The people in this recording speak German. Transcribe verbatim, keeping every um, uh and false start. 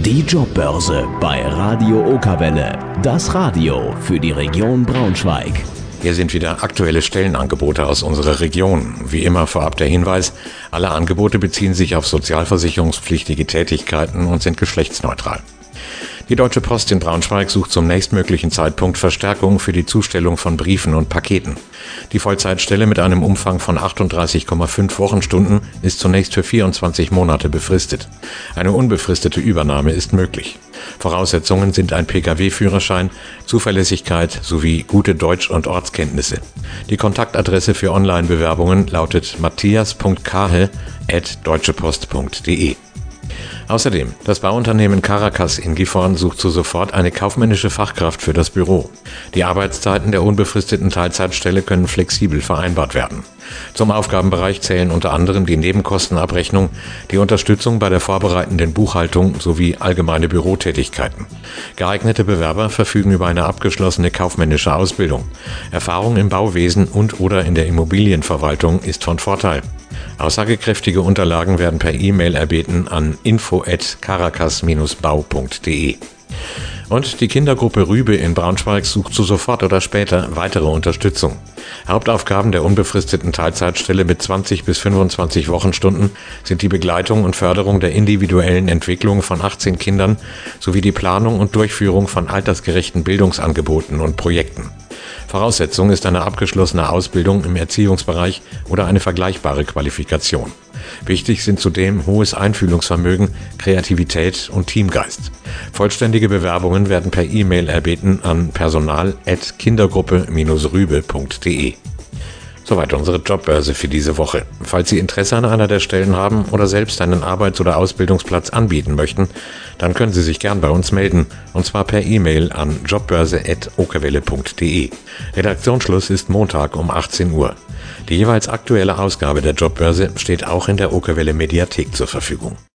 Die Jobbörse bei Radio Okerwelle. Das Radio für die Region Braunschweig. Hier sind wieder aktuelle Stellenangebote aus unserer Region. Wie immer vorab der Hinweis, alle Angebote beziehen sich auf sozialversicherungspflichtige Tätigkeiten und sind geschlechtsneutral. Die Deutsche Post in Braunschweig sucht zum nächstmöglichen Zeitpunkt Verstärkung für die Zustellung von Briefen und Paketen. Die Vollzeitstelle mit einem Umfang von achtunddreißig Komma fünf Wochenstunden ist zunächst für vierundzwanzig Monate befristet. Eine unbefristete Übernahme ist möglich. Voraussetzungen sind ein Pkw-Führerschein, Zuverlässigkeit sowie gute Deutsch- und Ortskenntnisse. Die Kontaktadresse für Online-Bewerbungen lautet matthias punkt kahe at deutschepost punkt de. Außerdem, das Bauunternehmen Caracas in Gifhorn sucht zu sofort eine kaufmännische Fachkraft für das Büro. Die Arbeitszeiten der unbefristeten Teilzeitstelle können flexibel vereinbart werden. Zum Aufgabenbereich zählen unter anderem die Nebenkostenabrechnung, die Unterstützung bei der vorbereitenden Buchhaltung sowie allgemeine Bürotätigkeiten. Geeignete Bewerber verfügen über eine abgeschlossene kaufmännische Ausbildung. Erfahrung im Bauwesen und/oder in der Immobilienverwaltung ist von Vorteil. Aussagekräftige Unterlagen werden per E-Mail erbeten an info at caracas dash bau punkt de. Und die Kindergruppe Rübe in Braunschweig sucht zu sofort oder später weitere Unterstützung. Hauptaufgaben der unbefristeten Teilzeitstelle mit zwanzig bis fünfundzwanzig Wochenstunden sind die Begleitung und Förderung der individuellen Entwicklung von achtzehn Kindern sowie die Planung und Durchführung von altersgerechten Bildungsangeboten und Projekten. Voraussetzung ist eine abgeschlossene Ausbildung im Erziehungsbereich oder eine vergleichbare Qualifikation. Wichtig sind zudem hohes Einfühlungsvermögen, Kreativität und Teamgeist. Vollständige Bewerbungen werden per E-Mail erbeten an personal at kindergruppe dash rübe punkt de. Soweit unsere Jobbörse für diese Woche. Falls Sie Interesse an einer der Stellen haben oder selbst einen Arbeits- oder Ausbildungsplatz anbieten möchten, dann können Sie sich gern bei uns melden, und zwar per E-Mail an jobbörse at okerwelle punkt de. Redaktionsschluss ist Montag um achtzehn Uhr. Die jeweils aktuelle Ausgabe der Jobbörse steht auch in der Okerwelle Mediathek zur Verfügung.